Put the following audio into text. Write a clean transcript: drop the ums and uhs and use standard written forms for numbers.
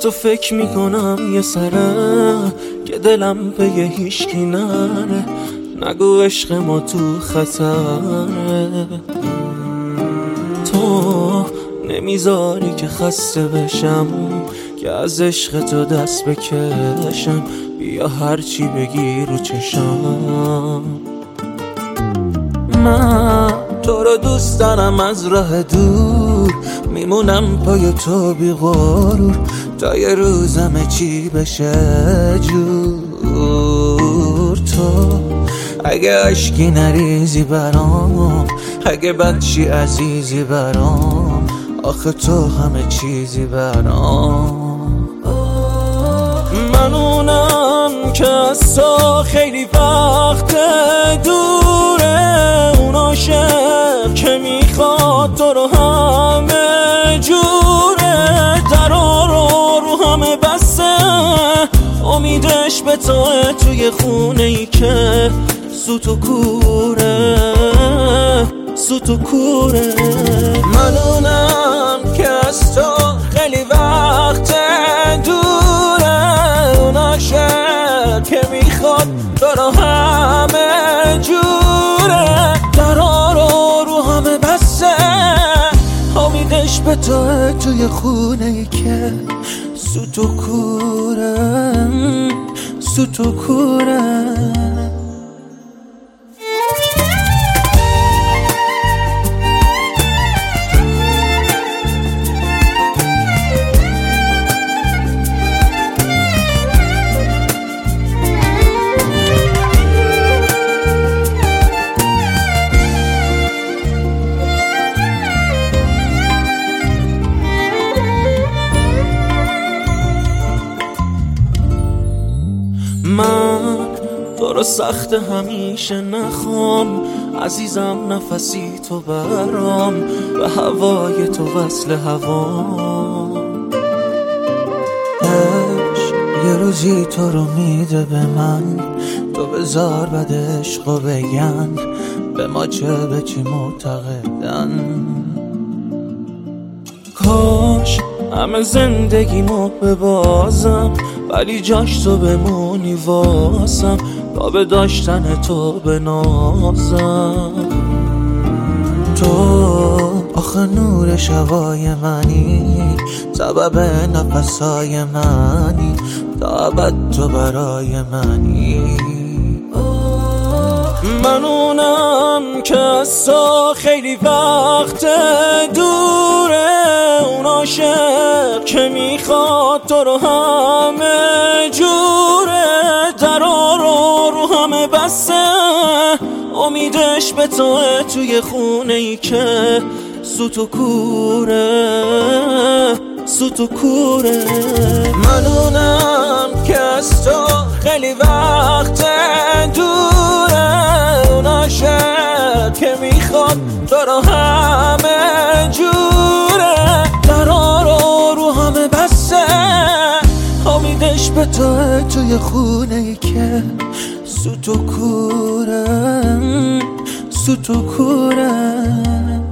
تو فکر میکنم یه سره که دلم به یه هیچکی نره. نگو عشق ما تو خطره. تو نمیذاری که خسته بشم، که از عشق تو دست بکشم. بیا هرچی بگی رو چشم. من تو رو دوست دارم از راه دور، میمونم پای تو بی غرور تا یه روز همه چی بشه جور. تو اگه عشقی نریزی برام، اگه بدشی عزیزی برام، آخه تو همه چیزی برام. من اونم که از تو خیلی وقت دوره، اون عاشق که میخواد تو رو همه جوره. درا رو همه بسته، امیدش به توه توی خونه ای که سوت و کوره، سوت و کوره. من اونم که از تو خیلی وقت دوره، اون عاشق که میخواد تو رو همه جوره. درا رو همه بسته، امیدش به توه توی خونه ای که سوت و کوره، سوت و کوره. من تو رو سخت همیشه نخوام، عزیزم نفسی تو برام، به هوای تو وصل هوام. عشق یه روزی تو رو میده به من، تو بذار بعد عشقو بگن به ما چه به چی معتقدن. کاش همه زندگیمو ببازم، ولی جاش تو بمونی واسم، تا به داشتن تو بنازم. تو آخه نور شبای منی، سبب نفسای منی، تا ابد تو برای منی. من اونم که از تو خیلی وقت دوره، اون عاشق که میخواد تو رو همه جوره. درا رو همه بسته، امیدش به توه توی خونه ای که سوت و کوره، سوت و کوره. من اونم که از تو خیلی وقت دوره، اون عاشق که میخواد تو رو همه جوره. درا رو همه بسته، امیدش به توه توی خونه ای که سوت و کوره، سوت و کوره.